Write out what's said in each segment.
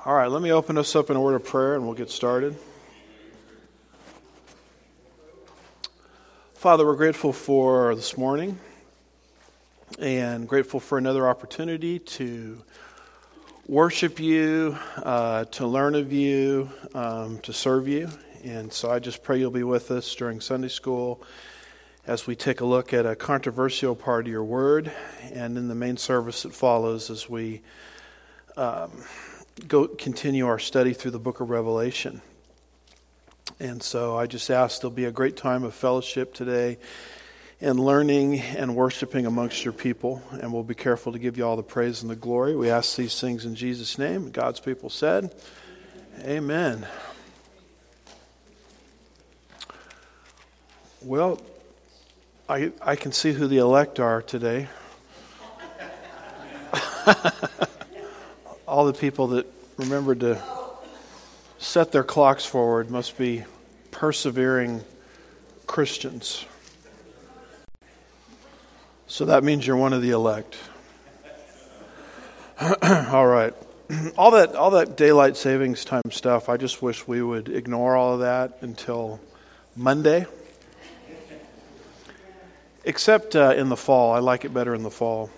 All right, let me open us up in a word of prayer and we'll get started. Father, we're grateful for this morning and grateful for another opportunity to worship you, to learn of you, to serve you. And so I just pray you'll be with us during Sunday school as we take a look at a controversial part of your word, and in the main service that follows as we continue our study through the book of Revelation. And so I just ask there'll be a great time of fellowship today and learning and worshiping amongst your people, and we'll be careful to give you all the praise and the glory. We ask these things in Jesus' name. God's people said, amen. Well, I can see who the elect are today. All the people that remembered to set their clocks forward must be persevering Christians. So that means you're one of the elect. All right. All that daylight savings time stuff, I just wish we would ignore all of that until Monday. Except in the fall. I like it better in the fall.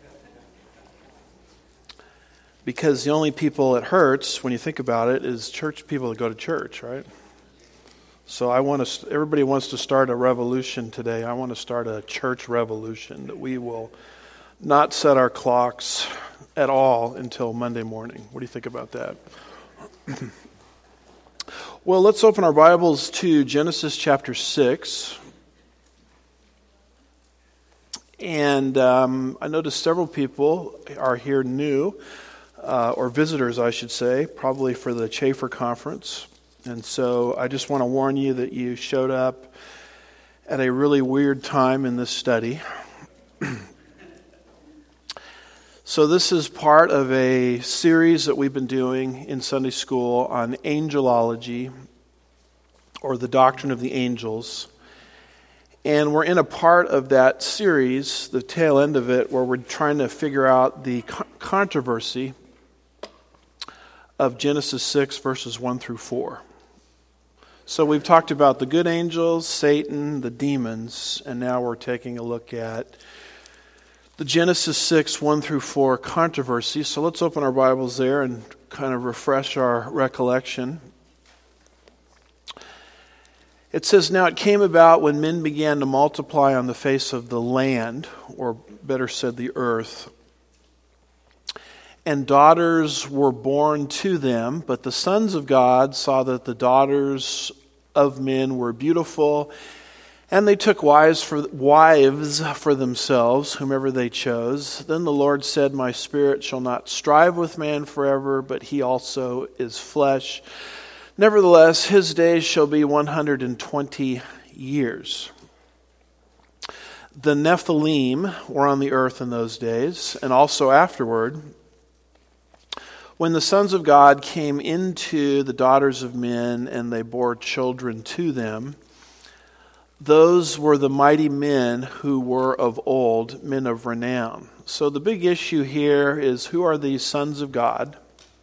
Because the only people it hurts, when you think about it, is church people that go to church, right? So everybody wants to start a revolution today. I want to start a church revolution, that we will not set our clocks at all until Monday morning. What do you think about that? Well, let's open our Bibles to Genesis chapter 6. And I noticed several people are here new, or visitors, I should say, probably for the Chafer Conference. And so I just want to warn you that you showed up at a really weird time in this study. So this is part of a series that we've been doing in Sunday school on angelology, or the doctrine of the angels. And we're in a part of that series, the tail end of it, where we're trying to figure out the controversy of Genesis 6, verses 1 through 4. So we've talked about the good angels, Satan, the demons, and now we're taking a look at the Genesis 6, 1 through 4 controversy. So let's open our Bibles there and kind of refresh our recollection. It says, "Now it came about when men began to multiply on the face of the land," or better said, the earth, "and daughters were born to them, but the sons of God saw that the daughters of men were beautiful, and they took wives for themselves, whomever they chose. Then the Lord said, My spirit shall not strive with man forever, but he also is flesh. Nevertheless, his days shall be 120 years. The Nephilim were on the earth in those days, and also afterward, when the sons of God came into the daughters of men, and they bore children to them. Those were the mighty men who were of old, men of renown." So the big issue here is, who are these sons of God?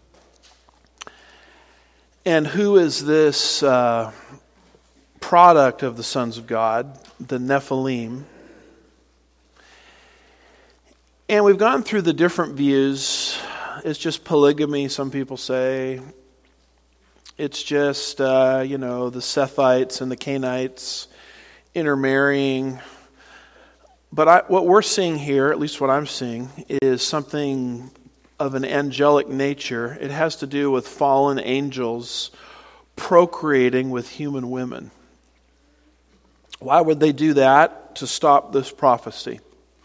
And who is this product of the sons of God, the Nephilim? And we've gone through the different views. It's just polygamy, some people say. It's just, the Sethites and the Canaanites intermarrying. But what we're seeing here, at least what I'm seeing, is something of an angelic nature. It has to do with fallen angels procreating with human women. Why would they do that? To stop this prophecy.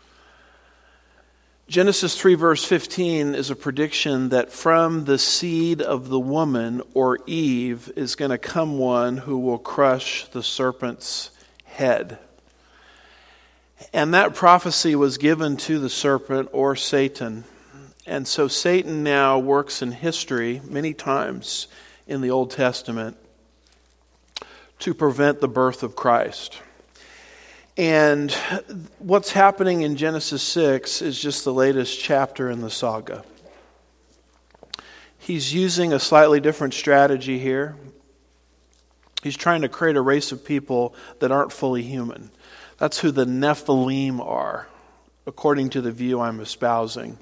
Genesis 3 verse 15 is a prediction that from the seed of the woman, or Eve, is going to come one who will crush the serpent's head. And that prophecy was given to the serpent, or Satan. And so Satan now works in history many times in the Old Testament to prevent the birth of Christ. And what's happening in Genesis 6 is just the latest chapter in the saga. He's using a slightly different strategy here. He's trying to create a race of people that aren't fully human. That's who the Nephilim are, according to the view I'm espousing.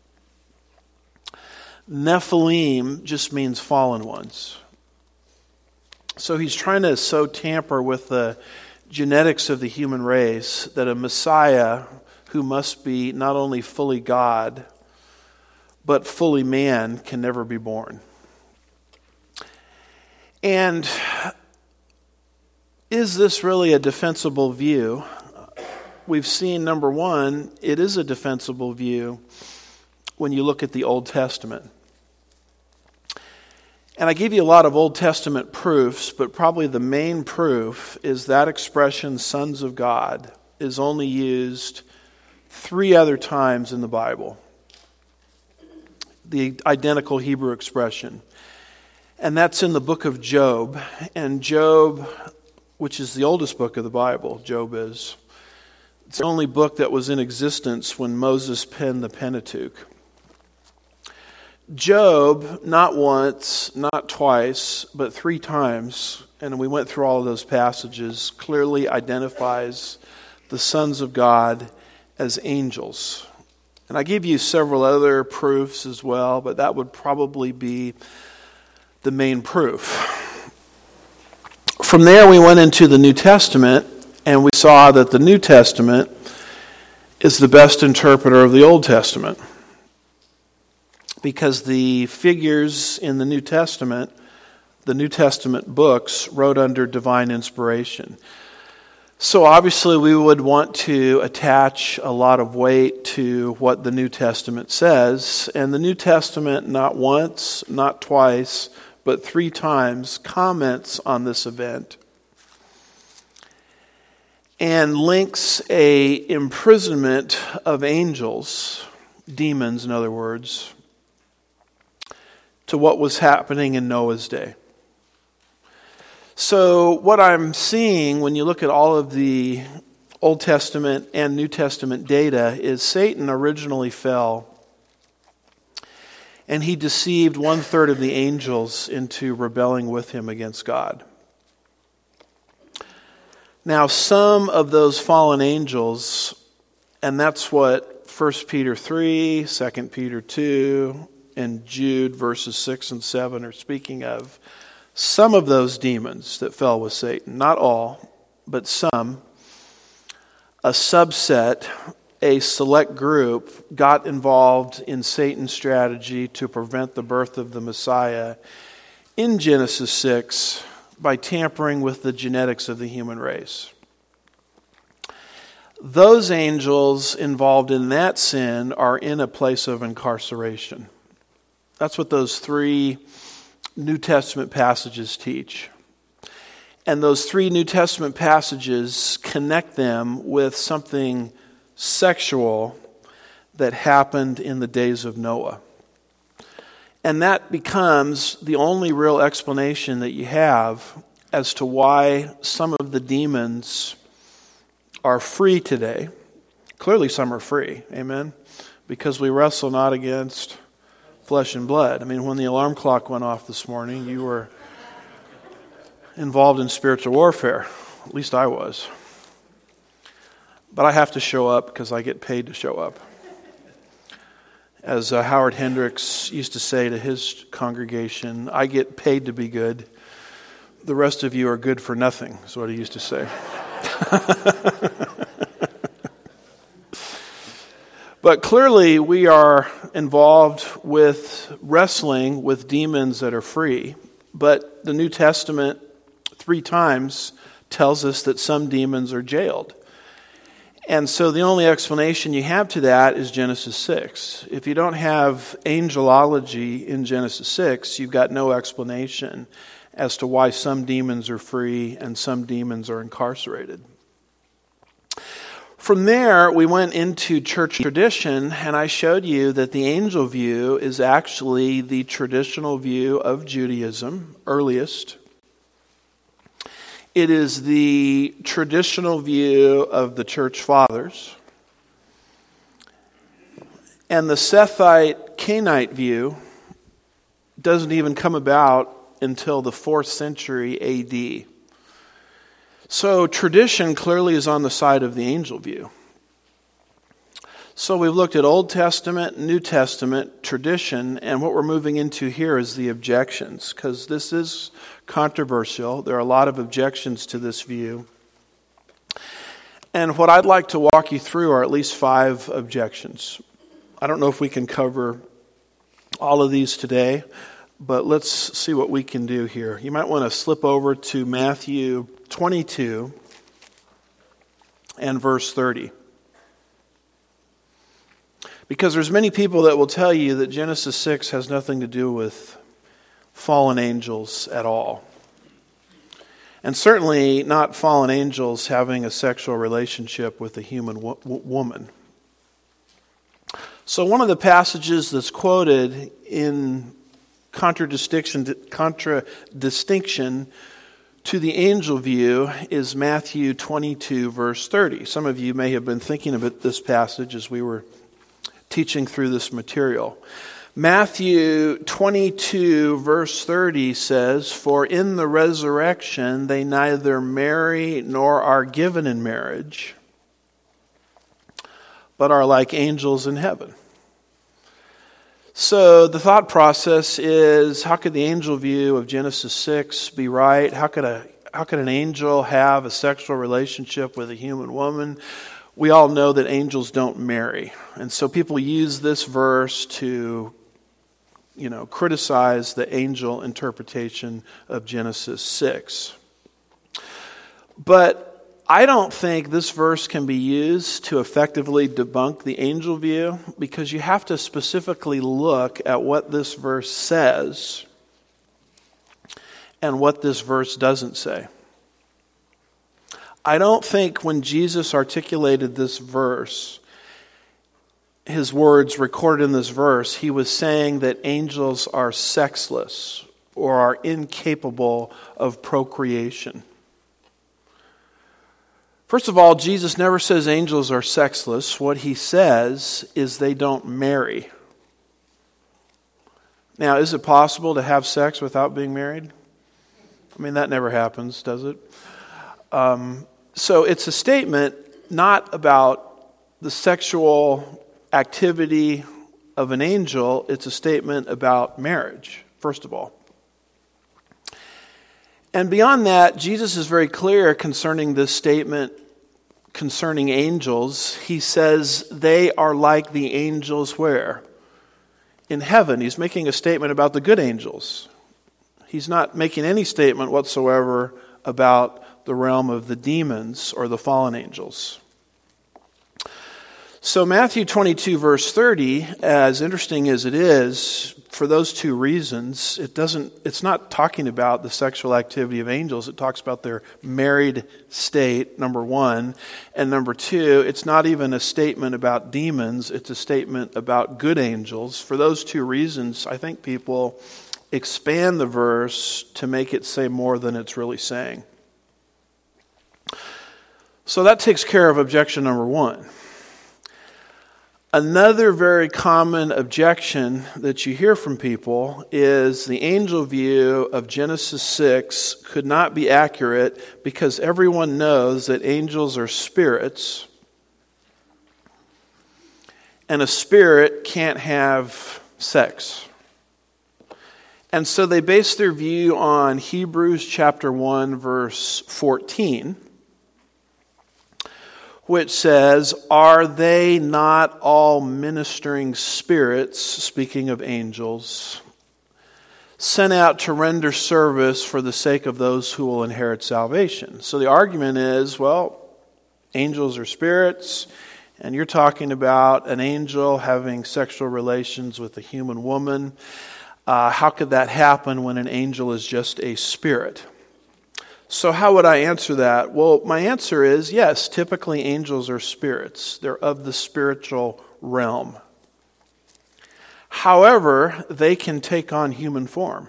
Nephilim just means fallen ones. So he's trying to so tamper with the genetics of the human race that a Messiah who must be not only fully God, but fully man can never be born. And is this really a defensible view? We've seen, number one, it is a defensible view when you look at the Old Testament. And I gave you a lot of Old Testament proofs, but probably the main proof is that expression, sons of God, is only used 3 other times in the Bible. The identical Hebrew expression. And that's in the book of Job. And Job, which is the oldest book of the Bible, Job is. It's the only book that was in existence when Moses penned the Pentateuch. Job, not once, not twice, but 3 times, and we went through all of those passages, clearly identifies the sons of God as angels. And I gave you several other proofs as well, but that would probably be the main proof. From there we went into the New Testament, and we saw that the New Testament is the best interpreter of the Old Testament. Because the figures in the New Testament books wrote under divine inspiration. So obviously we would want to attach a lot of weight to what the New Testament says. And the New Testament, not once, not twice, but 3 times, comments on this event. And links a imprisonment of angels, demons in other words, to what was happening in Noah's day. So what I'm seeing when you look at all of the Old Testament and New Testament data is Satan originally fell and he deceived 1/3 of the angels into rebelling with him against God. Now some of those fallen angels, and that's what 1 Peter 3, 2 Peter 2, and Jude verses 6 and 7 are speaking of, some of those demons that fell with Satan, not all, but some, a subset, a select group, got involved in Satan's strategy to prevent the birth of the Messiah in Genesis 6 by tampering with the genetics of the human race. Those angels involved in that sin are in a place of incarceration. That's what those 3 New Testament passages teach. And those 3 New Testament passages connect them with something sexual that happened in the days of Noah. And that becomes the only real explanation that you have as to why some of the demons are free today. Clearly some are free, amen? Because we wrestle not against flesh and blood. I mean, when the alarm clock went off this morning, you were involved in spiritual warfare. At least I was. But I have to show up because I get paid to show up. As Howard Hendricks used to say to his congregation, I get paid to be good. The rest of you are good for nothing, is what he used to say. But clearly we are involved with wrestling with demons that are free. But the New Testament 3 times tells us that some demons are jailed. And so the only explanation you have to that is Genesis 6. If you don't have angelology in Genesis 6, you've got no explanation as to why some demons are free and some demons are incarcerated. From there, we went into church tradition, and I showed you that the angel view is actually the traditional view of Judaism, earliest. It is the traditional view of the church fathers. And the Sethite Cainite view doesn't even come about until the 4th century AD. So tradition clearly is on the side of the angel view. So we've looked at Old Testament, New Testament, tradition, and what we're moving into here is the objections, because this is controversial. There are a lot of objections to this view. And what I'd like to walk you through are at least 5 objections. I don't know if we can cover all of these today, but let's see what we can do here. You might want to slip over to Matthew 22 and verse 30. Because there's many people that will tell you that Genesis 6 has nothing to do with fallen angels at all. And certainly not fallen angels having a sexual relationship with a human woman. So one of the passages that's quoted in contradistinction to the angel view is Matthew 22, verse 30. Some of you may have been thinking about this passage as we were teaching through this material. Matthew 22, verse 30 says, "For in the resurrection they neither marry nor are given in marriage, but are like angels in heaven." So the thought process is, how could the angel view of Genesis 6 be right? How could an angel have a sexual relationship with a human woman? We all know that angels don't marry. And so people use this verse to, criticize the angel interpretation of Genesis 6. But I don't think this verse can be used to effectively debunk the angel view, because you have to specifically look at what this verse says and what this verse doesn't say. I don't think when Jesus articulated this verse, his words recorded in this verse, he was saying that angels are sexless or are incapable of procreation. First of all, Jesus never says angels are sexless. What he says is they don't marry. Now, is it possible to have sex without being married? I mean, that never happens, does it? So it's a statement not about the sexual activity of an angel. It's a statement about marriage, first of all. And beyond that, Jesus is very clear concerning this statement concerning angels. He says they are like the angels where? In heaven. He's making a statement about the good angels. He's not making any statement whatsoever about the realm of the demons or the fallen angels. So Matthew 22 verse 30, as interesting as it is, for those 2 reasons, it's not talking about the sexual activity of angels. It talks about their married state, number 1. And number 2, it's not even a statement about demons. It's a statement about good angels. For those 2 reasons, I think people expand the verse to make it say more than it's really saying. So that takes care of objection number 1. Another very common objection that you hear from people is the angel view of Genesis 6 could not be accurate because everyone knows that angels are spirits, and a spirit can't have sex. And so they base their view on Hebrews chapter 1, verse 14, which says, "Are they not all ministering spirits," speaking of angels, "sent out to render service for the sake of those who will inherit salvation?" So the argument is, well, angels are spirits, and you're talking about an angel having sexual relations with a human woman. How could that happen when an angel is just a spirit? So how would I answer that? Well, my answer is yes, typically angels are spirits. They're of the spiritual realm. However, they can take on human form.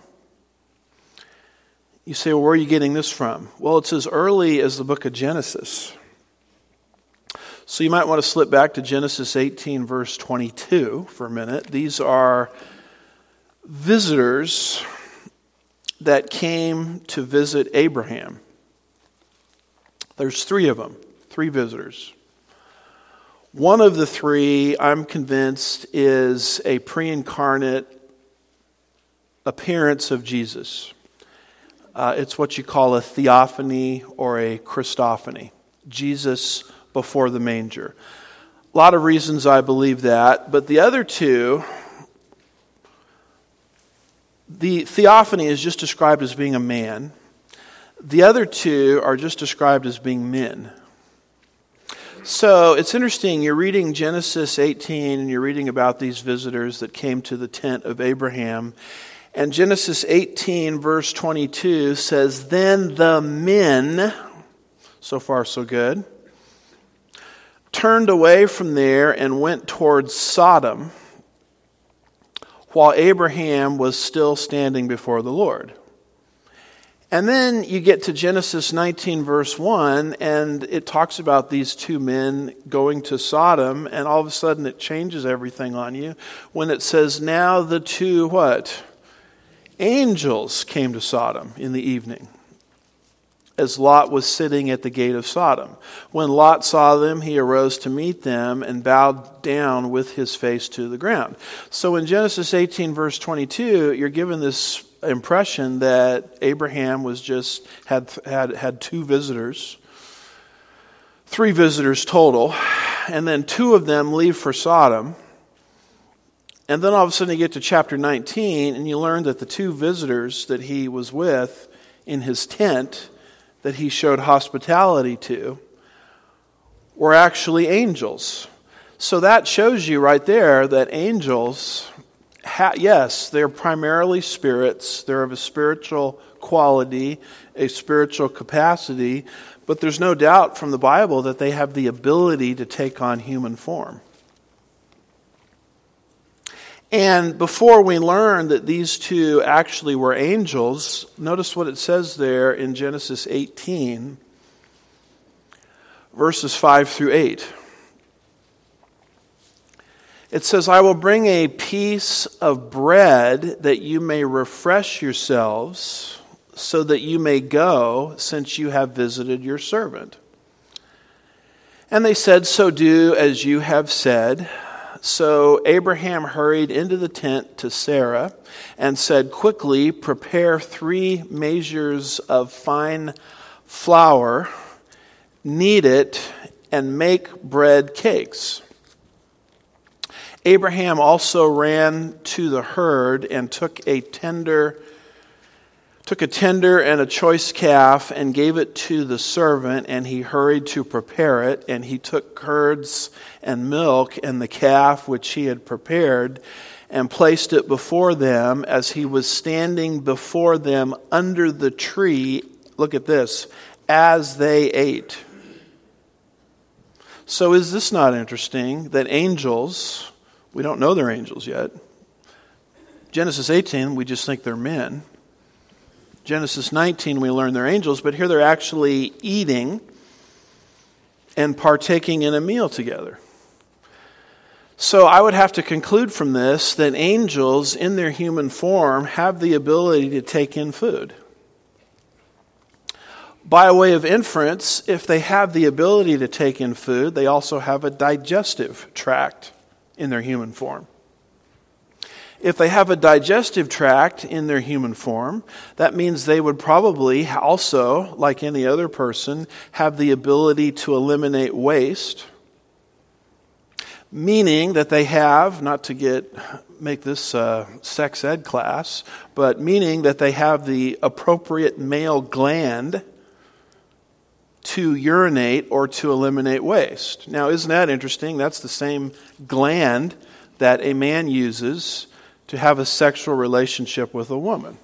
You say, well, where are you getting this from? Well, it's as early as the book of Genesis. So you might want to slip back to Genesis 18, verse 22 for a minute. These are visitors that came to visit Abraham. There's 3 of them, 3 visitors. One of the 3, I'm convinced, is a pre-incarnate appearance of Jesus. It's what you call a theophany or a Christophany. Jesus before the manger. A lot of reasons I believe that, but the other 2, the theophany is just described as being a man. The other 2 are just described as being men. So it's interesting, you're reading Genesis 18 and you're reading about these visitors that came to the tent of Abraham. And Genesis 18 verse 22 says, "Then the men," so far so good, "turned away from there and went towards Sodom, while Abraham was still standing before the Lord." And then you get to Genesis 19 verse 1, and it talks about these 2 men going to Sodom, and all of a sudden it changes everything on you when it says, "Now the 2" what? "Angels came to Sodom in the evening, as Lot was sitting at the gate of Sodom. When Lot saw them, he arose to meet them and bowed down with his face to the ground." So in Genesis 18 verse 22, you're given this impression that Abraham was just had 2 visitors, 3 visitors total, and then 2 of them leave for Sodom. And then all of a sudden you get to chapter 19 and you learn that the 2 visitors that he was with in his tent that he showed hospitality to were actually angels. So that shows you right there that angels, yes, they're primarily spirits. They're of a spiritual quality, a spiritual capacity, but there's no doubt from the Bible that they have the ability to take on human form. And before we learn that these 2 actually were angels, notice what it says there in Genesis 18, verses 5 through 8. It says, "I will bring a piece of bread that you may refresh yourselves, so that you may go, since you have visited your servant." And they said, "So do as you have said." So Abraham hurried into the tent to Sarah and said, "Quickly prepare 3 measures of fine flour, knead it, and make bread cakes." Abraham also ran to the herd and took a tender and a choice calf and gave it to the servant, and he hurried to prepare it. And he took curds and milk and the calf which he had prepared and placed it before them as he was standing before them under the tree. Look at this, as they ate. So is this not interesting that angels, we don't know they're angels yet. Genesis 18, we just think they're men. Genesis 19, we learn they're angels, but here they're actually eating and partaking in a meal together. So I would have to conclude from this that angels in their human form have the ability to take in food. By way of inference, if they have the ability to take in food, they also have a digestive tract in their human form. If they have a digestive tract in their human form, that means they would probably also, like any other person, have the ability to eliminate waste. Meaning that they have, not to make this sex ed class, but meaning that they have the appropriate male gland to urinate or to eliminate waste. Now, isn't that interesting? That's the same gland that a man uses to have a sexual relationship with a woman.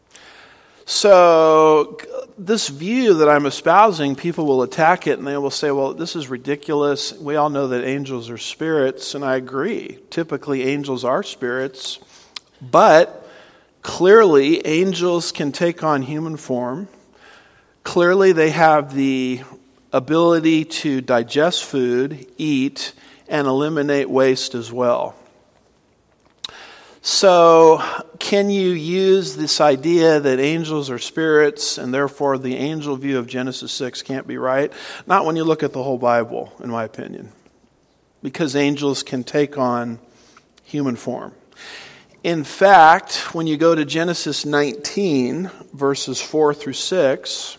So this view that I'm espousing, people will attack it and they will say, well, this is ridiculous. We all know that angels are spirits, and I agree. Typically, angels are spirits, but clearly, angels can take on human form. Clearly, they have the ability to digest food, eat, and eliminate waste as well. So, can you use this idea that angels are spirits and therefore the angel view of Genesis 6 can't be right? Not when you look at the whole Bible, in my opinion. Because angels can take on human form. In fact, when you go to Genesis 19, verses 4 through 6,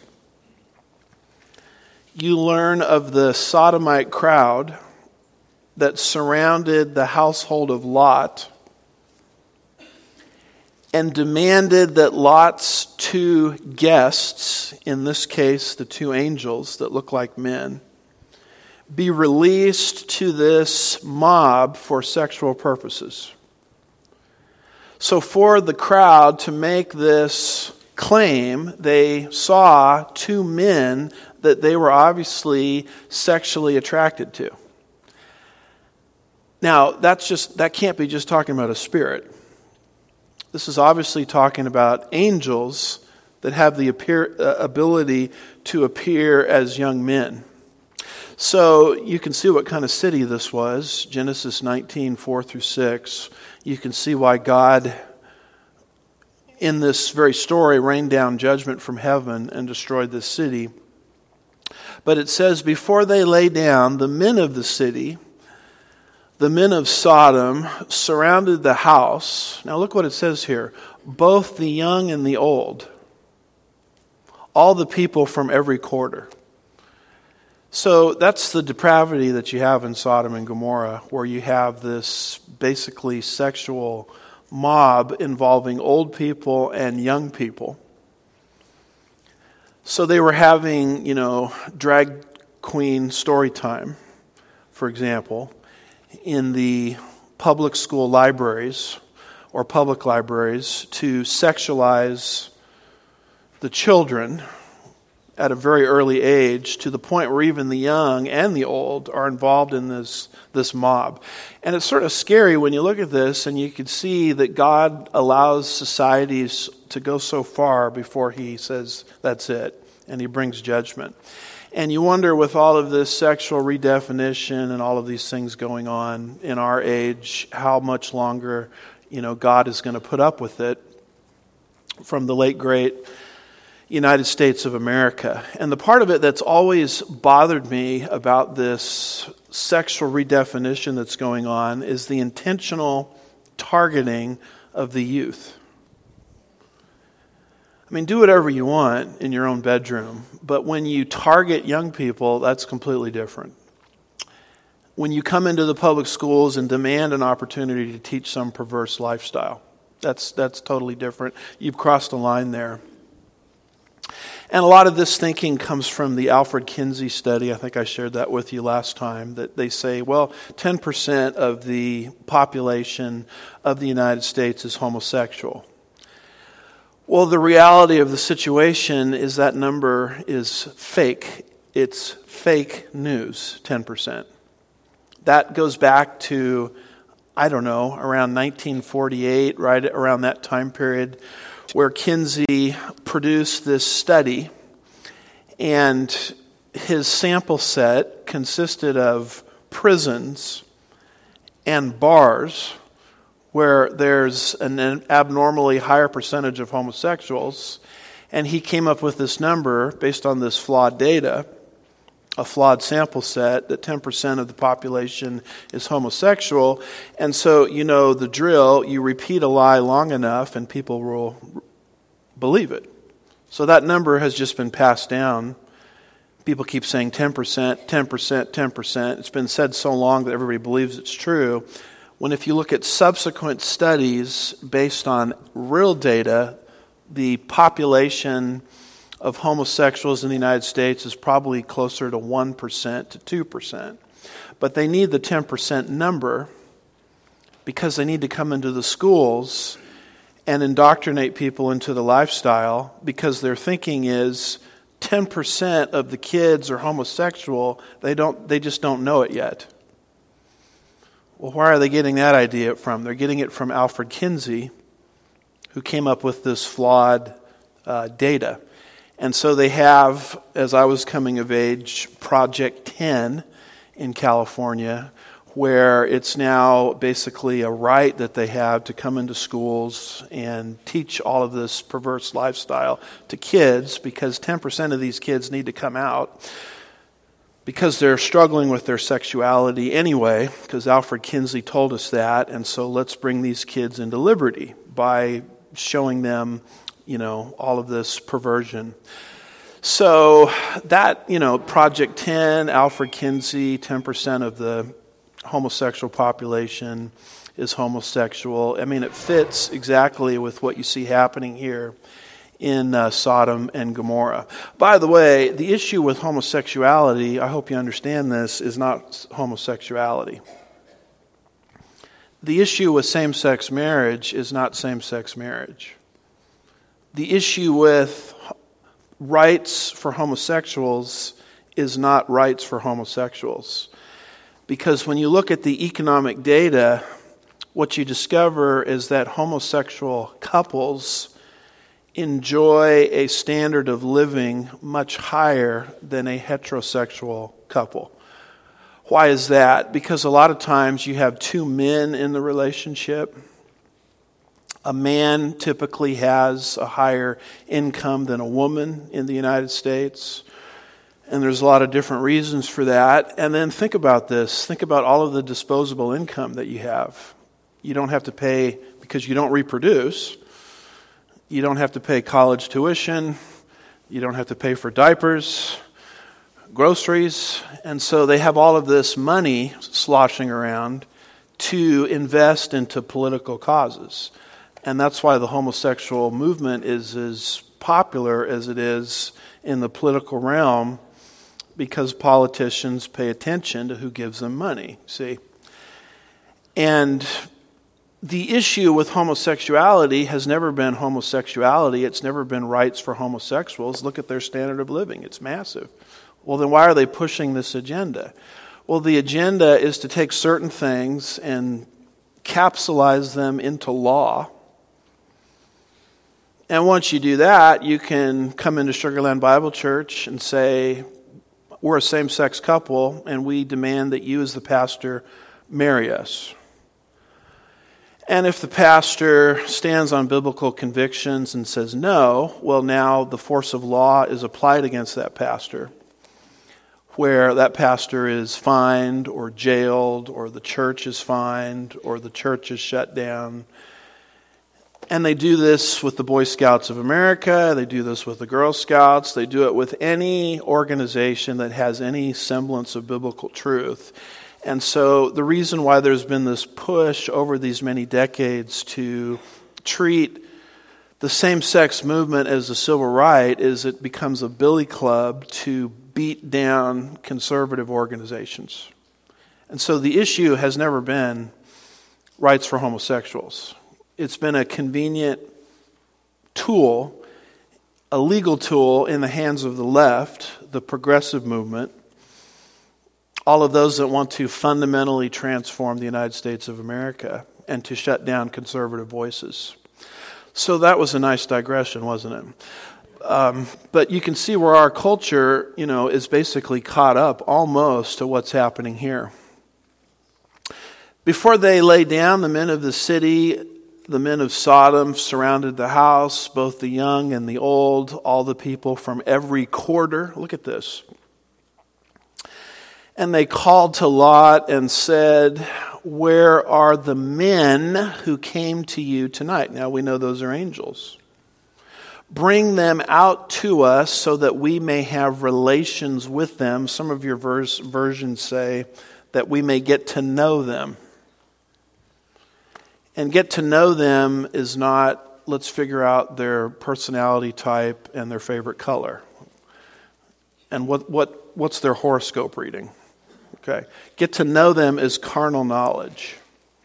you learn of the sodomite crowd that surrounded the household of Lot and demanded that Lot's two guests, in this case the two angels that look like men, be released to this mob for sexual purposes. So for the crowd to make this claim, they saw two men that they were obviously sexually attracted to. Now, that can't be just talking about a spirit. This is obviously talking about angels that have the ability to appear as young men. So you can see what kind of city this was. Genesis 19, 4 through 6. You can see why God, in this very story, rained down judgment from heaven and destroyed this city. But it says, before they lay down, the men of the city, the men of Sodom, surrounded the house. Now look what it says here. Both the young and the old. All the people from every quarter. So that's the depravity that you have in Sodom and Gomorrah, where you have this basically sexual mob involving old people and young people. So they were having, drag queen story time, for example, in the public school libraries or public libraries to sexualize the children at a very early age, to the point where even the young and the old are involved in this mob. And it's sort of scary when you look at this and you can see that God allows societies to go so far before he says that's it, and he brings judgment. And you wonder, with all of this sexual redefinition and all of these things going on in our age, how much longer, God is going to put up with it from the late great United States of America. And the part of it that's always bothered me about this sexual redefinition that's going on is the intentional targeting of the youth. I mean, do whatever you want in your own bedroom, but when you target young people, that's completely different. When you come into the public schools and demand an opportunity to teach some perverse lifestyle, that's totally different. You've crossed a line there. And a lot of this thinking comes from the Alfred Kinsey study. I think I shared that with you last time, that they say, 10% of the population of the United States is homosexual. Well, the reality of the situation is that number is fake. It's fake news, 10%. That goes back to, around 1948, right around that time period, where Kinsey produced this study, and his sample set consisted of prisons and bars where there's an abnormally higher percentage of homosexuals, and he came up with this number based on this flawed data, a flawed sample set, that 10% of the population is homosexual. And so, the drill, you repeat a lie long enough and people will believe it. So that number has just been passed down. People keep saying 10%, 10%, 10%. It's been said so long that everybody believes it's true. When if you look at subsequent studies based on real data, the population of homosexuals in the United States is probably closer to 1% to 2%. But they need the 10% number because they need to come into the schools and indoctrinate people into the lifestyle, because their thinking is 10% of the kids are homosexual. They just don't know it yet. Well, where are they getting that idea from? They're getting it from Alfred Kinsey, who came up with this flawed data. And so they have, as I was coming of age, Project 10 in California, where it's now basically a right that they have to come into schools and teach all of this perverse lifestyle to kids, because 10% of these kids need to come out because they're struggling with their sexuality anyway, because Alfred Kinsey told us that. And so let's bring these kids into liberty by showing them, all of this perversion. So that, Project 10, Alfred Kinsey, 10% of the homosexual population is homosexual. I mean, it fits exactly with what you see happening here in Sodom and Gomorrah. By the way, the issue with homosexuality, I hope you understand this, is not homosexuality. The issue with same-sex marriage is not same-sex marriage. The issue with rights for homosexuals is not rights for homosexuals. Because when you look at the economic data, what you discover is that homosexual couples enjoy a standard of living much higher than a heterosexual couple. Why is that? Because a lot of times you have two men in the relationship. A man typically has a higher income than a woman in the United States. And there's a lot of different reasons for that. And then think about this. Think about all of the disposable income that you have. You don't have to pay, because you don't reproduce. You don't have to pay college tuition. You don't have to pay for diapers, groceries. And so they have all of this money sloshing around to invest into political causes. And that's why the homosexual movement is as popular as it is in the political realm, because politicians pay attention to who gives them money, see? And the issue with homosexuality has never been homosexuality. It's never been rights for homosexuals. Look at their standard of living. It's massive. Well, then why are they pushing this agenda? Well, the agenda is to take certain things and capsulize them into law. And once you do that, you can come into Sugarland Bible Church and say, we're a same-sex couple, and we demand that you as the pastor marry us. And if the pastor stands on biblical convictions and says no, well, now the force of law is applied against that pastor, where that pastor is fined or jailed, or the church is fined, or the church is shut down. And they do this with the Boy Scouts of America. They do this with the Girl Scouts. They do it with any organization that has any semblance of biblical truth. And so the reason why there's been this push over these many decades to treat the same-sex movement as a civil right is it becomes a billy club to beat down conservative organizations. And so the issue has never been rights for homosexuals. It's been a convenient tool, a legal tool in the hands of the left, the progressive movement, all of those that want to fundamentally transform the United States of America and to shut down conservative voices. So that was a nice digression, wasn't it? But you can see where our culture, is basically caught up almost to what's happening here. Before they lay down, the men of the city, the men of Sodom, surrounded the house, both the young and the old, all the people from every quarter. Look at this. And they called to Lot and said, "Where are the men who came to you tonight?" Now we know those are angels. "Bring them out to us so that we may have relations with them." Some of your versions say that we may get to know them. And get to know them is not, let's figure out their personality type and their favorite color. And what's their horoscope reading. Okay. Get to know them is carnal knowledge.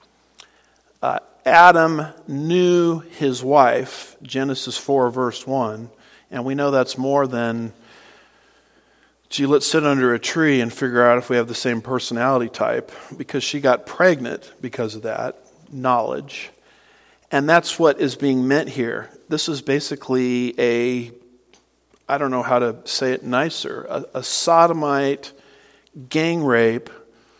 Adam knew his wife, Genesis 4, verse 1, and we know that's more than, gee, let's sit under a tree and figure out if we have the same personality type, because she got pregnant because of that knowledge. And that's what is being meant here. This is basically I don't know how to say it nicer, a sodomite gang rape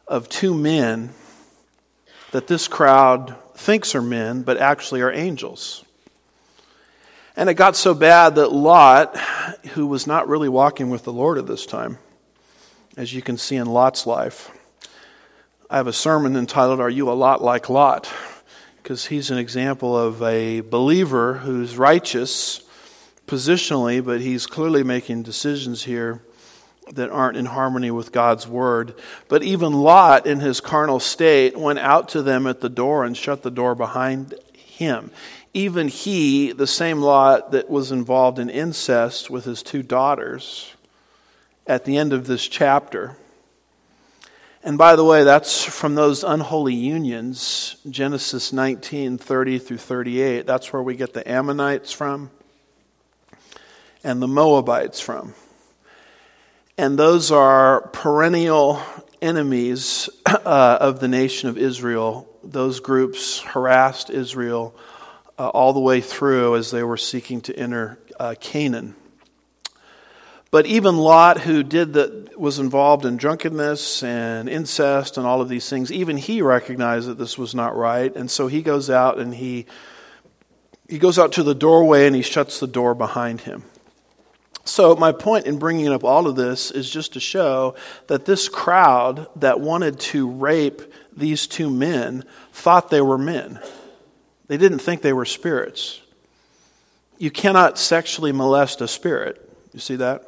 of two men that this crowd thinks are men, but actually are angels. And it got so bad that Lot, who was not really walking with the Lord at this time, as you can see in Lot's life, I have a sermon entitled, "Are You a Lot Like Lot?" Because he's an example of a believer who's righteous positionally, but he's clearly making decisions here that aren't in harmony with God's word. But even Lot, in his carnal state, went out to them at the door and shut the door behind him. Even he, the same Lot that was involved in incest with his two daughters at the end of this chapter. And by the way, that's from those unholy unions, Genesis 19:30 through 38. That's where we get the Ammonites from and the Moabites from. And those are perennial enemies of the nation of Israel. Those groups harassed Israel all the way through as they were seeking to enter Canaan. But even Lot, who was involved in drunkenness and incest and all of these things, even he recognized that this was not right. And so he goes out and he goes out to the doorway and he shuts the door behind him. So my point in bringing up all of this is just to show that this crowd that wanted to rape these two men thought they were men. They didn't think they were spirits. You cannot sexually molest a spirit. You see that?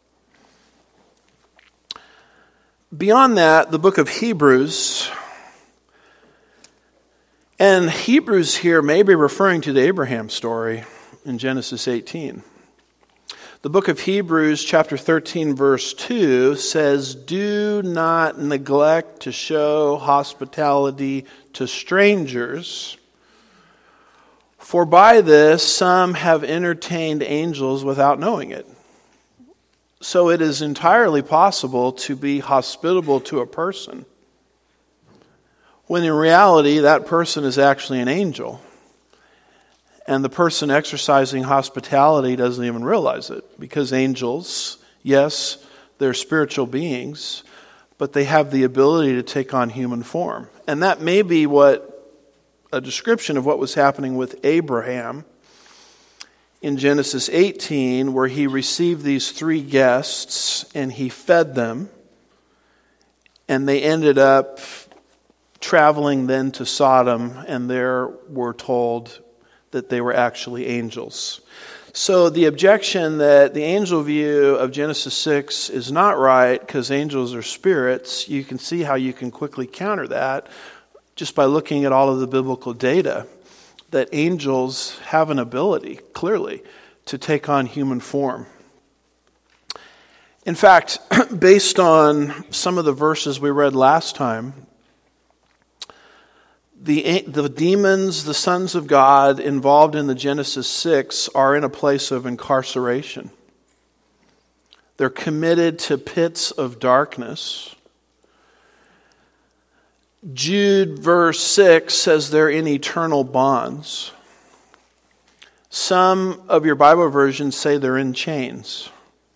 Beyond that, the book of Hebrews, and Hebrews here may be referring to the Abraham story in Genesis 18. The book of Hebrews, chapter 13, verse 2 says, "Do not neglect to show hospitality to strangers, for by this some have entertained angels without knowing it." So it is entirely possible to be hospitable to a person when in reality that person is actually an angel. And the person exercising hospitality doesn't even realize it. Because angels, yes, they're spiritual beings, but they have the ability to take on human form. And that may be a description of what was happening with Abraham in Genesis 18, where he received these three guests and he fed them, and they ended up traveling then to Sodom, and there we're told that they were actually angels. So the objection that the angel view of Genesis 6 is not right because angels are spirits, you can see how you can quickly counter that just by looking at all of the biblical data. That angels have an ability, clearly, to take on human form. In fact, based on some of the verses we read last time, the demons, the sons of God involved in the Genesis 6 are in a place of incarceration. They're committed to pits of darkness. Jude verse 6 says they're in eternal bonds. Some of your Bible versions say they're in chains.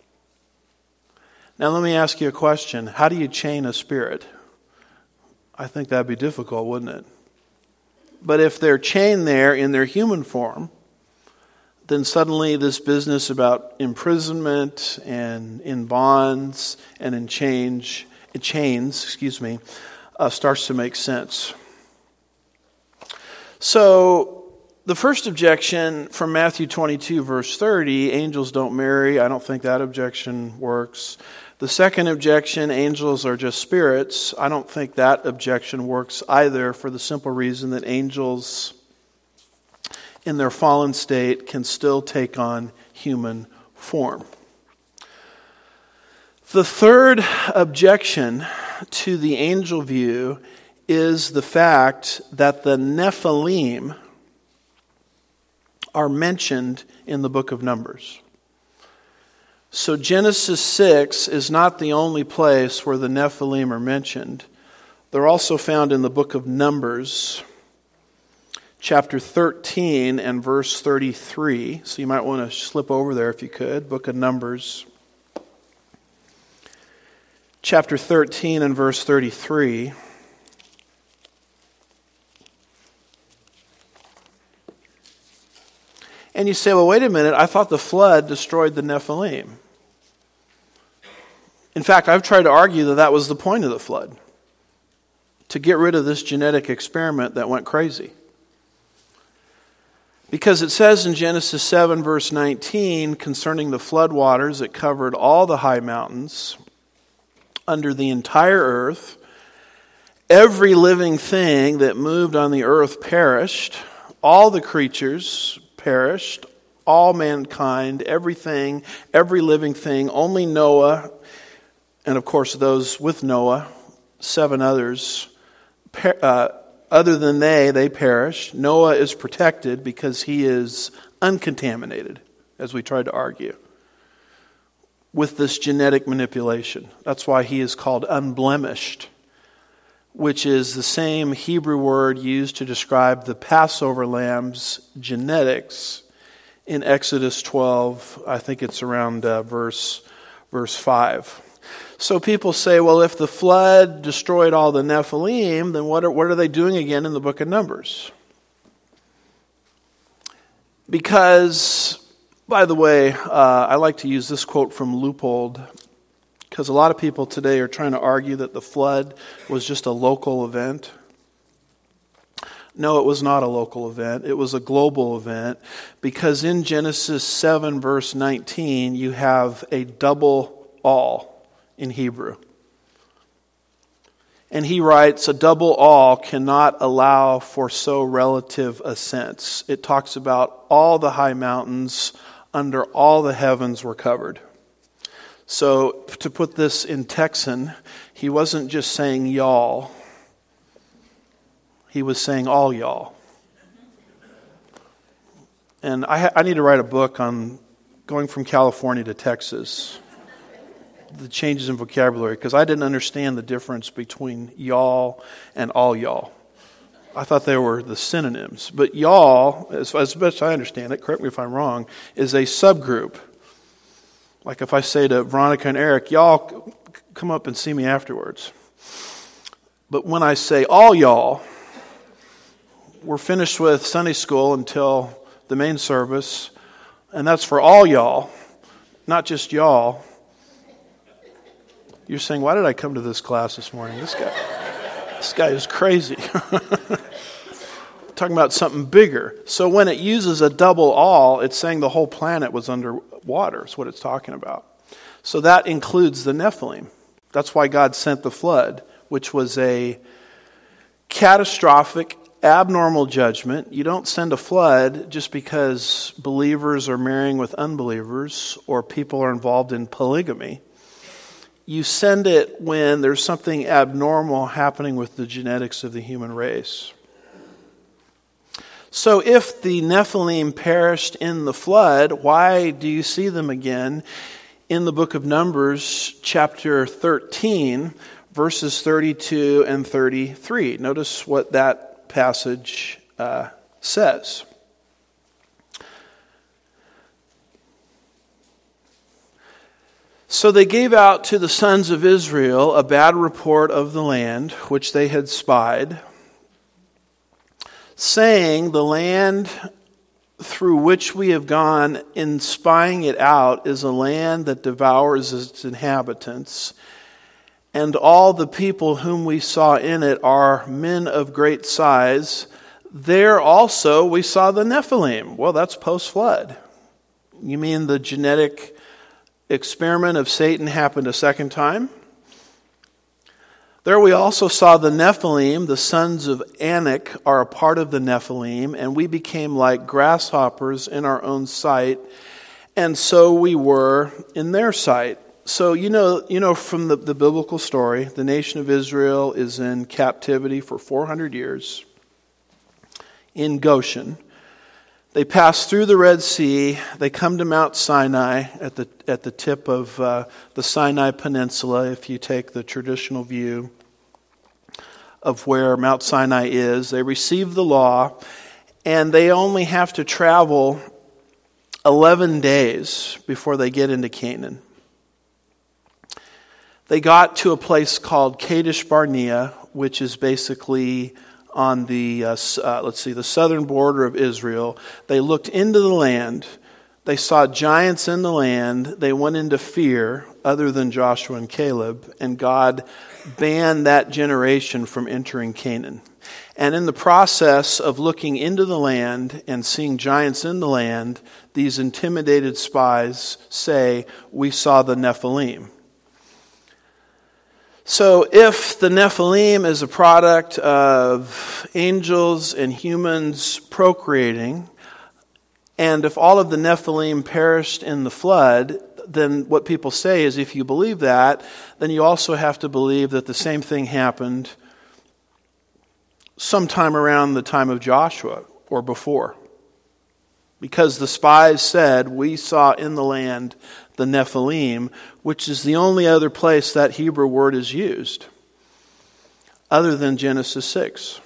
Now let me ask you a question. How do you chain a spirit? I think that'd be difficult, wouldn't it? But if they're chained there in their human form, then suddenly this business about imprisonment and in bonds and in chains, starts to make sense. So the first objection from Matthew 22, verse 30, angels don't marry. I don't think that objection works. The second objection, angels are just spirits. I don't think that objection works either, for the simple reason that angels in their fallen state can still take on human form. The third objection to the angel view is the fact that the Nephilim are mentioned in the book of Numbers. So Genesis 6 is not the only place where the Nephilim are mentioned. They're also found in the book of Numbers, chapter 13 and verse 33. So you might want to slip over there if you could. Book of Numbers, chapter 13 and verse 33. And you say, well, wait a minute, I thought the flood destroyed the Nephilim. In fact, I've tried to argue that that was the point of the flood, to get rid of this genetic experiment that went crazy. Because it says in Genesis 7, verse 19, concerning the flood waters, it covered all the high mountains under the entire earth. Every living thing that moved on the earth perished. All the creatures perished. All mankind, everything, every living thing. Only Noah, and of course those with Noah, 7 others, other than they perished. Noah is protected because he is uncontaminated, as we tried to argue, with this genetic manipulation. That's why he is called unblemished, which is the same Hebrew word used to describe the Passover lamb's genetics in Exodus 12. I think it's around verse 5. So people say, well, if the flood destroyed all the Nephilim, then what are they doing again in the book of Numbers? Because, by the way, I like to use this quote from Leupold, because a lot of people today are trying to argue that the flood was just a local event. No, it was not a local event. It was a global event, because in Genesis 7, verse 19, you have a double all in Hebrew. And he writes, a double all cannot allow for so relative a sense. It talks about all the high mountains under all the heavens were covered. So to put this in Texan, he wasn't just saying y'all. He was saying all y'all. And I need to write a book on going from California to Texas, the changes in vocabulary, because I didn't understand the difference between y'all and all y'all. I thought they were the synonyms. But y'all, as best as I understand it, correct me if I'm wrong, is a subgroup. Like if I say to Veronica and Eric, y'all come up and see me afterwards. But when I say all y'all, we're finished with Sunday school until the main service, and that's for all y'all, not just y'all. You're saying, why did I come to this class this morning? This guy is crazy. Talking about something bigger. So when it uses a double all, it's saying the whole planet was under water, is what it's talking about. So that includes the Nephilim. That's why God sent the flood, which was a catastrophic, abnormal judgment. You don't send a flood just because believers are marrying with unbelievers or people are involved in polygamy. You send it when there's something abnormal happening with the genetics of the human race. So if the Nephilim perished in the flood, why do you see them again in the book of Numbers, chapter 13, verses 32 and 33? Notice what that passage says. So they gave out to the sons of Israel a bad report of the land which they had spied, saying, the land through which we have gone in spying it out is a land that devours its inhabitants, and all the people whom we saw in it are men of great size. There also we saw the Nephilim. Well, that's post-flood. You mean the genetic experiment of Satan happened a second time? There we also saw the Nephilim. The sons of Anak are a part of the Nephilim, and we became like grasshoppers in our own sight, and so we were in their sight. So you know from the biblical story, the nation of Israel is in captivity for 400 years in Goshen. They pass through the Red Sea. They come to Mount Sinai at the tip of the Sinai Peninsula, if you take the traditional view of where Mount Sinai is. They receive the law, and they only have to travel 11 days before they get into Canaan. They got to a place called Kadesh Barnea, which is basically on the the southern border of Israel. They looked into the land. They saw giants in the land. They went into fear, other than Joshua and Caleb, and God banned that generation from entering Canaan. And in the process of looking into the land and seeing giants in the land, these intimidated spies say, "We saw the Nephilim." So if the Nephilim is a product of angels and humans procreating, and if all of the Nephilim perished in the flood, then what people say is, if you believe that, then you also have to believe that the same thing happened sometime around the time of Joshua or before. Because the spies said, "We saw in the land the Nephilim," which is the only other place that Hebrew word is used, other than Genesis 6.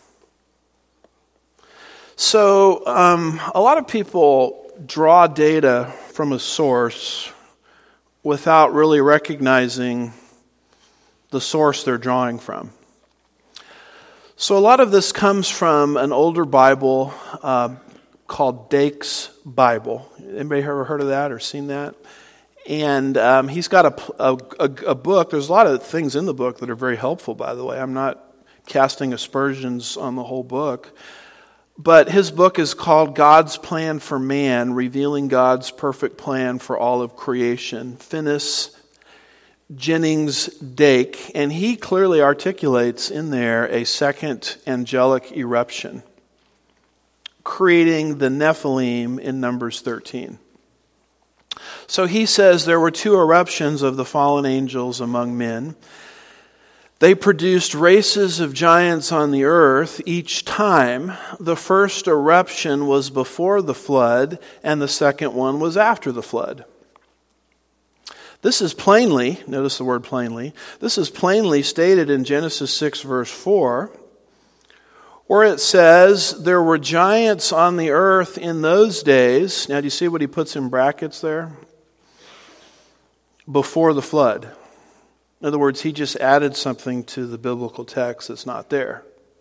So a lot of people draw data from a source without really recognizing the source they're drawing from. So a lot of this comes from an older Bible called Dake's Bible. Anybody ever heard of that or seen that? And he's got a book. There's a lot of things in the book that are very helpful, by the way. I'm not casting aspersions on the whole book. But his book is called God's Plan for Man, Revealing God's Perfect Plan for All of Creation. Finis Jennings Dake. And he clearly articulates in there a second angelic eruption, creating the Nephilim in Numbers 13. So he says there were two eruptions of the fallen angels among men. They produced races of giants on the earth each time. The first eruption was before the flood, and the second one was after the flood. This is plainly, notice the word plainly, this is plainly stated in Genesis 6 verse 4, where it says, "There were giants on the earth in those days." Now do you see what he puts in brackets there? Before the flood. In other words, he just added something to the biblical text that's not there.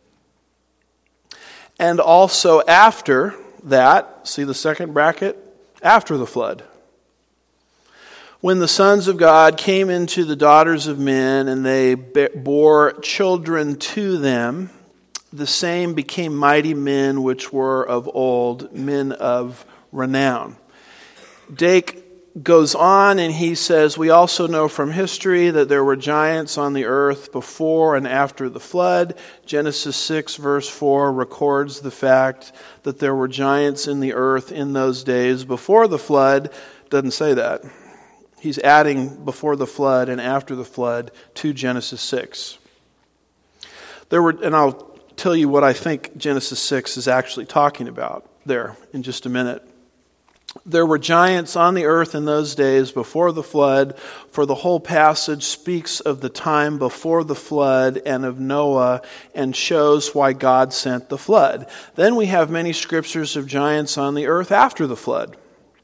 And also after that, see the second bracket? After the flood. When the sons of God came into the daughters of men and they bore children to them, the same became mighty men which were of old, men of renown. Dake goes on and he says, we also know from history that there were giants on the earth before and after the flood. Genesis 6 verse 4 records the fact that there were giants in the earth in those days before the flood. Doesn't say that. He's adding before the flood and after the flood to Genesis 6. And I'll tell you what I think Genesis 6 is actually talking about there in just a minute. There were giants on the earth in those days before the flood, for the whole passage speaks of the time before the flood and of Noah and shows why God sent the flood. Then we have many scriptures of giants on the earth after the flood.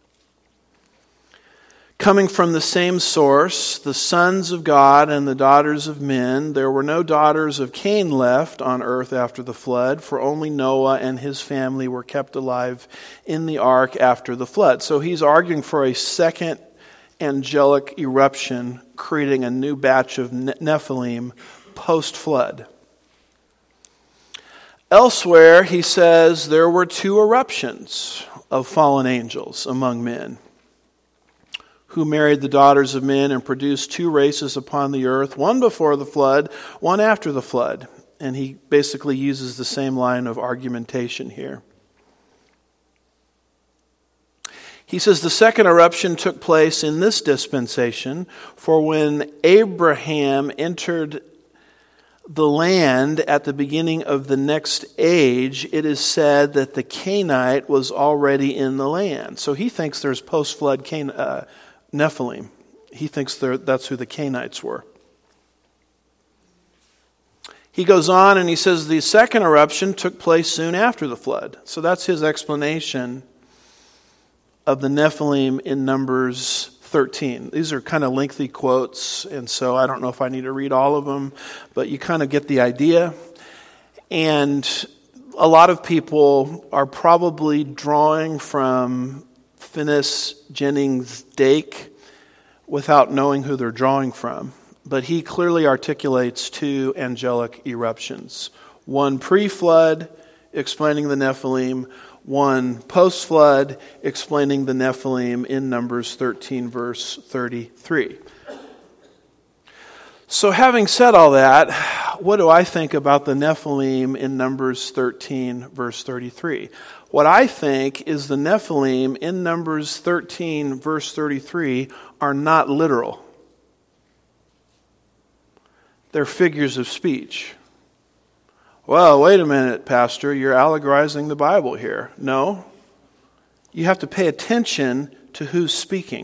Coming from the same source, the sons of God and the daughters of men, there were no daughters of Cain left on earth after the flood, for only Noah and his family were kept alive in the ark after the flood. So he's arguing for a second angelic eruption, creating a new batch of Nephilim post-flood. Elsewhere, he says there were two eruptions of fallen angels among men, who married the daughters of men and produced two races upon the earth, one before the flood, one after the flood. And he basically uses the same line of argumentation here. He says the second eruption took place in this dispensation, for when Abraham entered the land at the beginning of the next age, it is said that the Canaanite was already in the land. So he thinks there's post-flood Nephilim. He thinks that's who the Canaanites were. He goes on and he says the second eruption took place soon after the flood. So that's his explanation of the Nephilim in Numbers 13. These are kind of lengthy quotes, and so I don't know if I need to read all of them, but you kind of get the idea. And a lot of people are probably drawing from Finis Jennings Dake without knowing who they're drawing from. But he clearly articulates two angelic eruptions. One pre-flood, explaining the Nephilim. One post-flood, explaining the Nephilim in Numbers 13, verse 33. So having said all that, what do I think about the Nephilim in Numbers 13, verse 33? What I think is the Nephilim in Numbers 13, verse 33 are not literal. They're figures of speech. Well, wait a minute, Pastor, you're allegorizing the Bible here. No, you have to pay attention to who's speaking.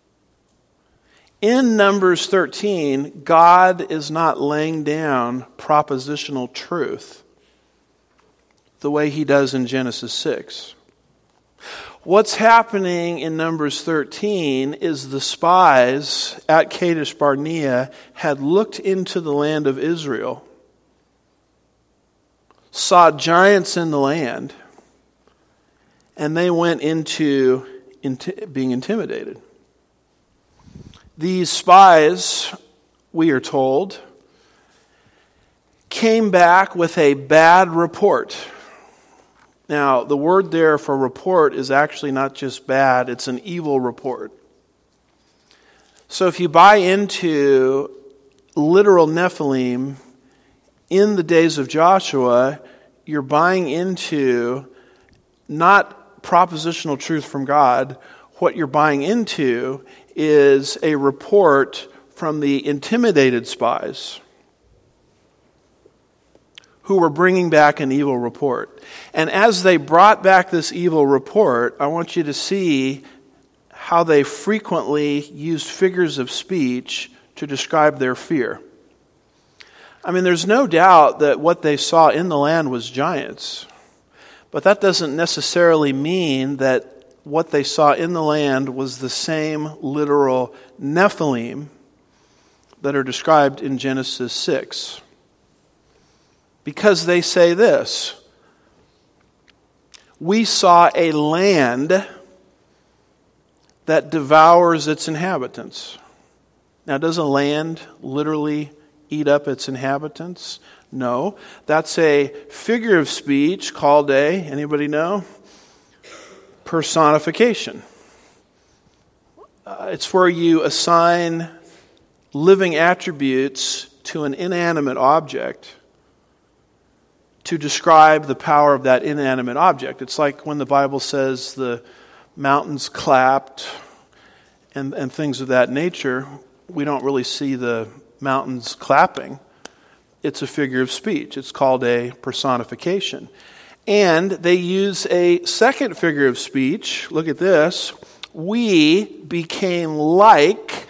In Numbers 13, God is not laying down propositional truth the way he does in Genesis 6. What's happening in Numbers 13 is the spies at Kadesh Barnea had looked into the land of Israel, saw giants in the land, and they went into being intimidated. These spies, we are told, came back with a bad report. Now, the word there for report is actually not just bad, it's an evil report. So if you buy into literal Nephilim in the days of Joshua, you're buying into not propositional truth from God. What you're buying into is a report from the intimidated spies who were bringing back an evil report. And as they brought back this evil report, I want you to see how they frequently used figures of speech to describe their fear. I mean, there's no doubt that what they saw in the land was giants. But that doesn't necessarily mean that what they saw in the land was the same literal Nephilim that are described in Genesis 6. Because they say this: we saw a land that devours its inhabitants. Now, does a land literally eat up its inhabitants? No. That's a figure of speech called anybody know? Personification. It's where you assign living attributes to an inanimate object to describe the power of that inanimate object. It's like when the Bible says the mountains clapped and things of that nature. We don't really see the mountains clapping. It's a figure of speech. It's called a personification. And they use a second figure of speech. Look at this. We became like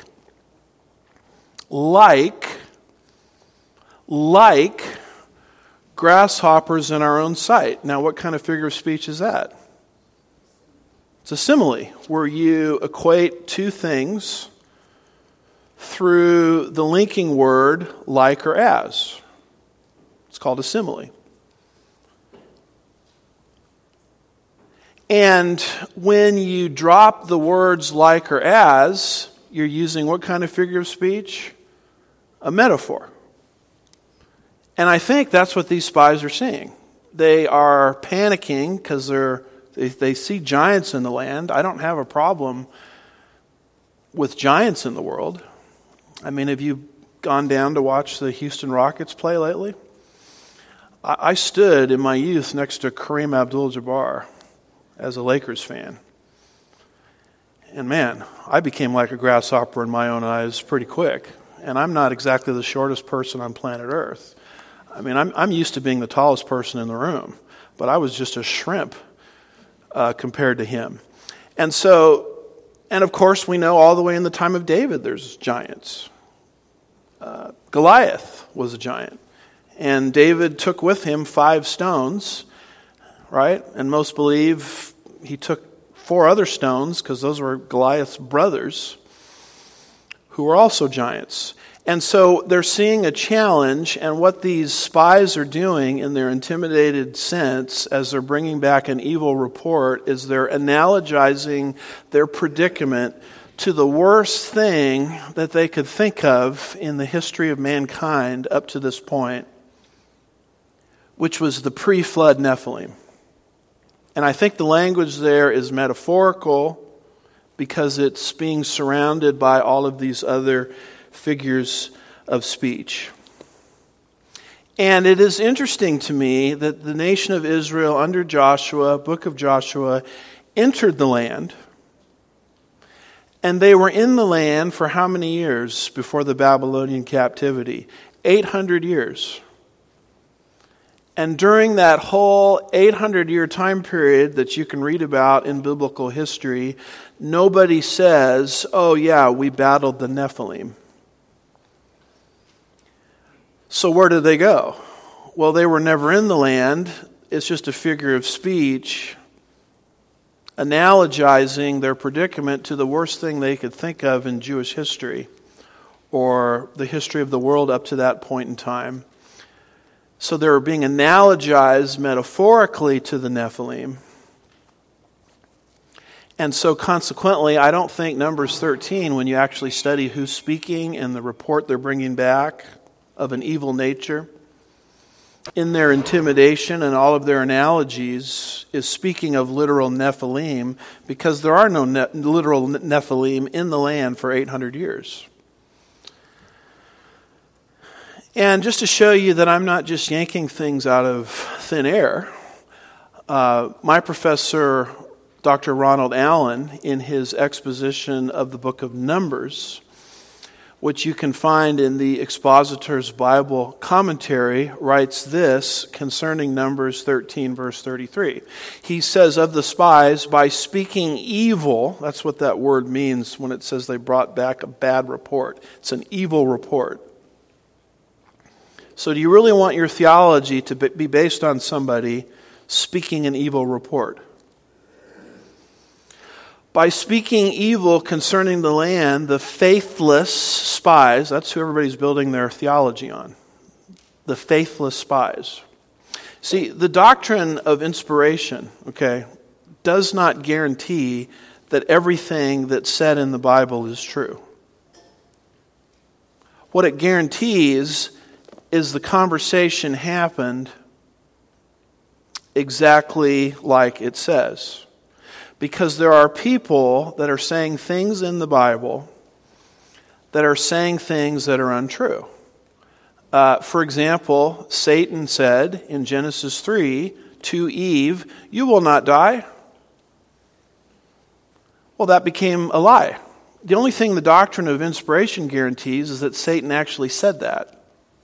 grasshoppers in our own sight. Now, what kind of figure of speech is that? It's a simile, where you equate two things through the linking word like or as. It's called a simile. And when you drop the words like or as, you're using what kind of figure of speech? A metaphor. And I think that's what these spies are seeing. They are panicking because they see giants in the land. I don't have a problem with giants in the world. I mean, have you gone down to watch the Houston Rockets play lately? I stood in my youth next to Kareem Abdul-Jabbar as a Lakers fan. And man, I became like a grasshopper in my own eyes pretty quick. And I'm not exactly the shortest person on planet Earth. I mean, I'm used to being the tallest person in the room, but I was just a shrimp compared to him. And of course, we know all the way in the time of David there's giants. Goliath was a giant. And David took with him 5 stones, right? And most believe he took 4 other stones because those were Goliath's brothers. who are also giants. And so they're seeing a challenge, and what these spies are doing in their intimidated sense as they're bringing back an evil report is they're analogizing their predicament to the worst thing that they could think of in the history of mankind up to this point, which was the pre-flood Nephilim. And I think the language there is metaphorical because it's being surrounded by all of these other figures of speech. And it is interesting to me that the nation of Israel under Joshua, book of Joshua, entered the land. And they were in the land for how many years before the Babylonian captivity? 800 years. And during that whole 800-year time period that you can read about in biblical history, nobody says, oh yeah, we battled the Nephilim. So where did they go? Well, they were never in the land. It's just a figure of speech, analogizing their predicament to the worst thing they could think of in Jewish history, or the history of the world up to that point in time. So they were being analogized metaphorically to the Nephilim. And so consequently, I don't think Numbers 13, when you actually study who's speaking and the report they're bringing back of an evil nature, in their intimidation and all of their analogies, is speaking of literal Nephilim, because there are no literal Nephilim in the land for 800 years. And just to show you that I'm not just yanking things out of thin air, my professor, Dr. Ronald Allen, in his exposition of the book of Numbers, which you can find in the Expositor's Bible Commentary, writes this concerning Numbers 13, verse 33. He says, of the spies, by speaking evil, that's what that word means when it says they brought back a bad report. It's an evil report. So do you really want your theology to be based on somebody speaking an evil report? By speaking evil concerning the land, the faithless spies, that's who everybody's building their theology on, the faithless spies. See, the doctrine of inspiration, does not guarantee that everything that's said in the Bible is true. What it guarantees is the conversation happened exactly like it says. Because there are people that are saying things in the Bible that are saying things that are untrue. For example, Satan said in Genesis 3 to Eve, "You will not die." Well, that became a lie. The only thing the doctrine of inspiration guarantees is that Satan actually said that.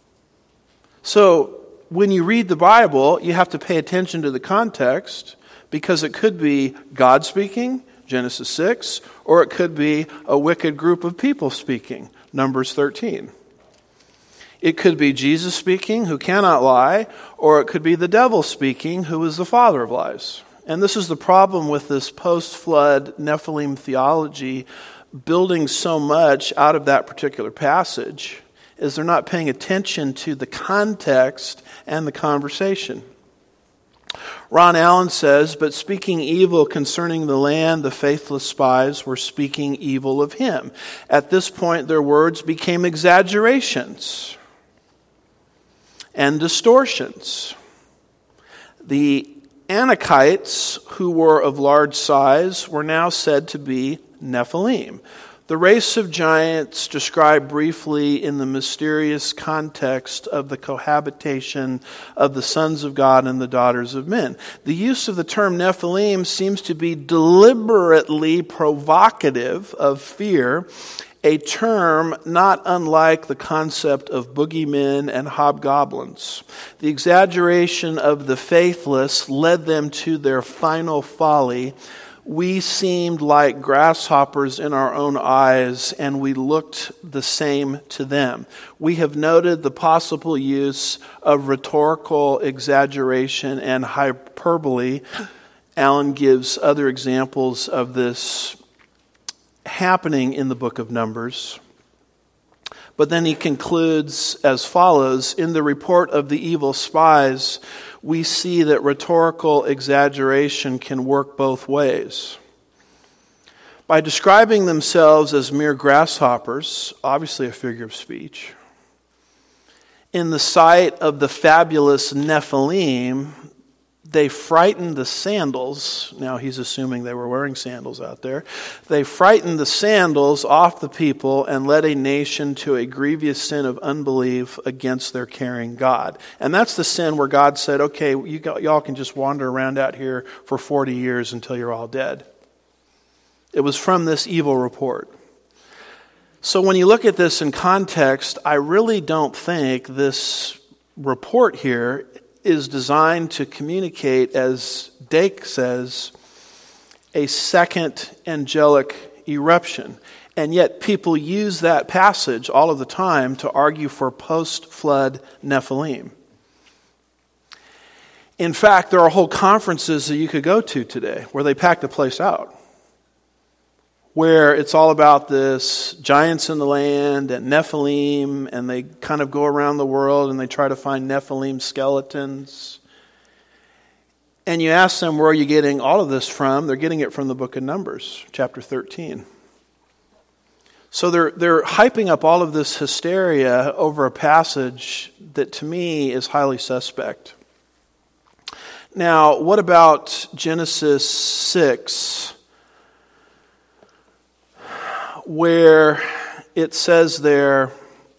So when you read the Bible, you have to pay attention to the context, because it could be God speaking, Genesis 6, or it could be a wicked group of people speaking, Numbers 13. It could be Jesus speaking, who cannot lie, or it could be the devil speaking, who is the father of lies. And this is the problem with this post-flood Nephilim theology building so much out of that particular passage, is they're not paying attention to the context and the conversation. Ron Allen says, but speaking evil concerning the land, the faithless spies were speaking evil of him. At this point, their words became exaggerations and distortions. The Anakites, who were of large size, were now said to be Nephilim, the race of giants described briefly in the mysterious context of the cohabitation of the sons of God and the daughters of men. The use of the term Nephilim seems to be deliberately provocative of fear, a term not unlike the concept of boogeymen and hobgoblins. The exaggeration of the faithless led them to their final folly. We seemed like grasshoppers in our own eyes, and we looked the same to them. We have noted the possible use of rhetorical exaggeration and hyperbole. Allen gives other examples of this happening in the book of Numbers. But then he concludes as follows: in the report of the evil spies, we see that rhetorical exaggeration can work both ways. By describing themselves as mere grasshoppers, obviously a figure of speech, in the sight of the fabulous Nephilim, they frightened the sandals. Now he's assuming they were wearing sandals out there. They frightened the sandals off the people and led a nation to a grievous sin of unbelief against their caring God. And that's the sin where God said, okay, y'all can just wander around out here for 40 years until you're all dead. It was from this evil report. So when you look at this in context, I really don't think this report here is designed to communicate, as Dake says, a second angelic eruption. And yet people use that passage all of the time to argue for post-flood Nephilim. In fact, there are whole conferences that you could go to today where they pack the place out, where it's all about this giants in the land and Nephilim, and they kind of go around the world and they try to find Nephilim skeletons. And you ask them, where are you getting all of this from? They're getting it from the book of Numbers, chapter 13. So they're hyping up all of this hysteria over a passage that to me is highly suspect. Now, what about Genesis 6? Where it says there,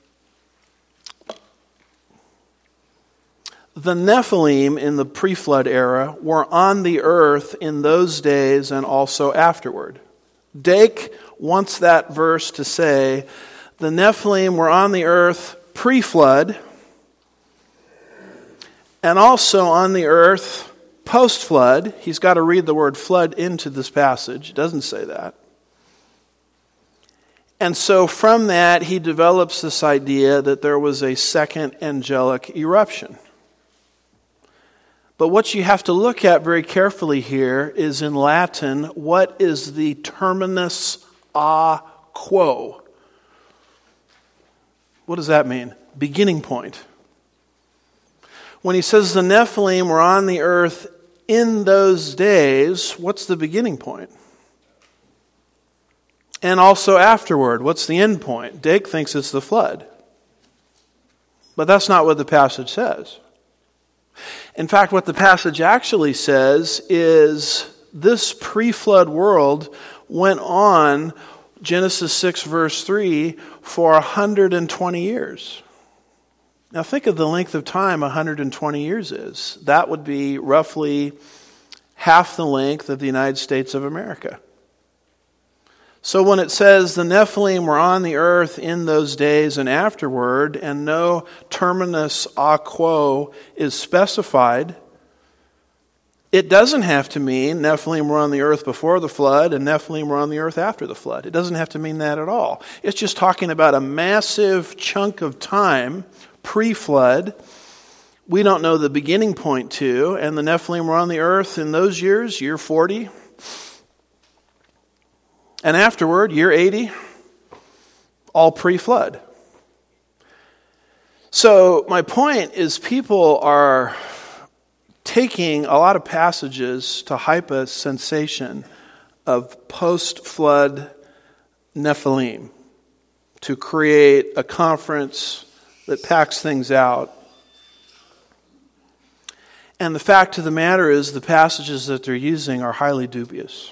the Nephilim in the pre-flood era were on the earth in those days and also afterward. Dake wants that verse to say, the Nephilim were on the earth pre-flood and also on the earth post-flood. He's got to read the word flood into this passage. It doesn't say that. And so from that, he develops this idea that there was a second angelic eruption. But what you have to look at very carefully here is in Latin, what is the terminus a quo? What does that mean? Beginning point. When he says the Nephilim were on the earth in those days, what's the beginning point? And also afterward, what's the end point? Dake thinks it's the flood. But that's not what the passage says. In fact, what the passage actually says is this pre-flood world went on, Genesis 6 verse 3, for 120 years. Now think of the length of time 120 years is. That would be roughly half the length of the United States of America. So when it says the Nephilim were on the earth in those days and afterward, and no terminus a quo is specified, it doesn't have to mean Nephilim were on the earth before the flood and Nephilim were on the earth after the flood. It doesn't have to mean that at all. It's just talking about a massive chunk of time pre-flood. We don't know the beginning point to, and the Nephilim were on the earth in those years, year 40. And afterward, year 80, all pre-flood. So my point is people are taking a lot of passages to hype a sensation of post-flood Nephilim to create a conference that packs things out. And the fact of the matter is the passages that they're using are highly dubious.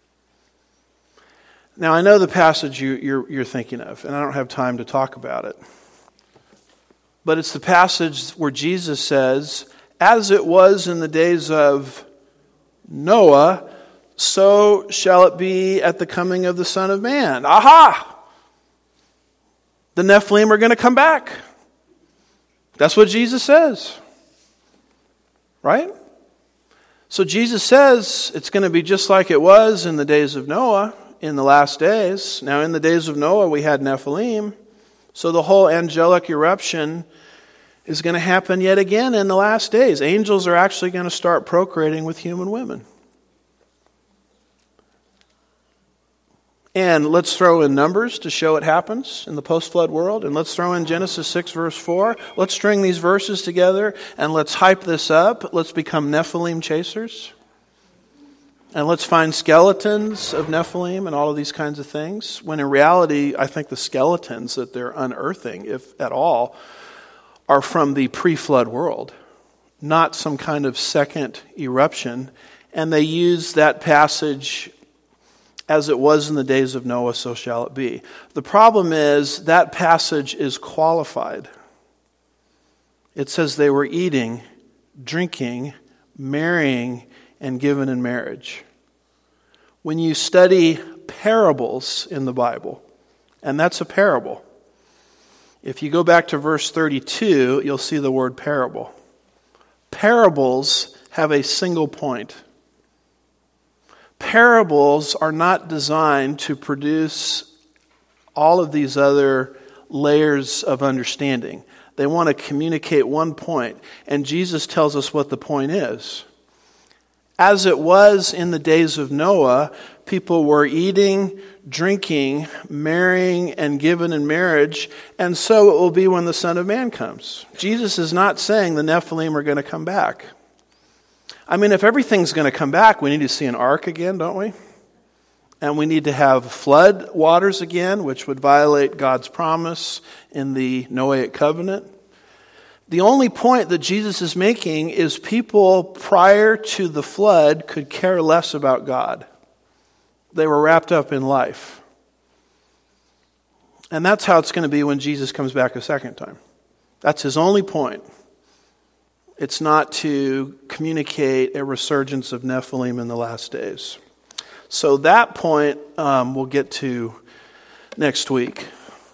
Now, I know the passage you're thinking of, and I don't have time to talk about it. But it's the passage where Jesus says, as it was in the days of Noah, so shall it be at the coming of the Son of Man. Aha! The Nephilim are going to come back. That's what Jesus says. Right? So Jesus says it's going to be just like it was in the days of Noah. In the last days. Now, in the days of Noah, we had Nephilim. So the whole angelic eruption is going to happen yet again in the last days. Angels are actually going to start procreating with human women. And let's throw in Numbers to show it happens in the post-flood world. And let's throw in Genesis 6, verse 4. Let's string these verses together and let's hype this up. Let's become Nephilim chasers. And let's find skeletons of Nephilim and all of these kinds of things. When in reality, I think the skeletons that they're unearthing, if at all, are from the pre-flood world, not some kind of second eruption. And they use that passage, as it was in the days of Noah, so shall it be. The problem is that passage is qualified. It says they were eating, drinking, marrying, and given in marriage. When you study parables in the Bible, and that's a parable, if you go back to verse 32, you'll see the word parable. Parables have a single point. Parables are not designed to produce all of these other layers of understanding. They want to communicate one point, and Jesus tells us what the point is. As it was in the days of Noah, people were eating, drinking, marrying, and given in marriage, and so it will be when the Son of Man comes. Jesus is not saying the Nephilim are going to come back. I mean, if everything's going to come back, we need to see an ark again, don't we? And we need to have flood waters again, which would violate God's promise in the Noahic covenant. The only point that Jesus is making is people prior to the flood could care less about God. They were wrapped up in life. And that's how it's going to be when Jesus comes back a second time. That's his only point. It's not to communicate a resurgence of Nephilim in the last days. So that point we'll get to next week.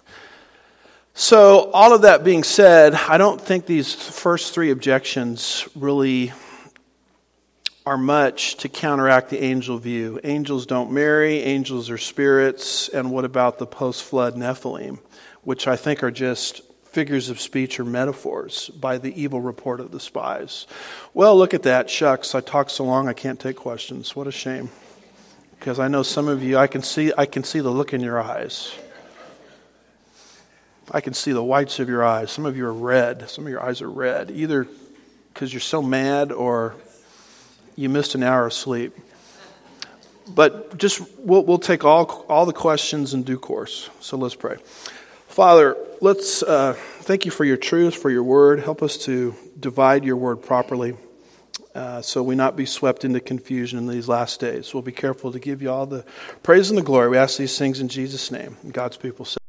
So all of that being said, I don't think these first three objections really are much to counteract the angel view. Angels don't marry, angels are spirits, and what about the post-flood Nephilim, which I think are just figures of speech or metaphors by the evil report of the spies. Well, look at that. Shucks, I talked so long I can't take questions. What a shame. Because I know some of you, I can see the look in your eyes. I can see the whites of your eyes. Some of you are red. Some of your eyes are red, either because you're so mad or you missed an hour of sleep. But just we'll take all the questions in due course. So let's pray. Father, let's thank you for your truth, for your word. Help us to divide your word properly so we not be swept into confusion in these last days. We'll be careful to give you all the praise and the glory. We ask these things in Jesus' name. And God's people say,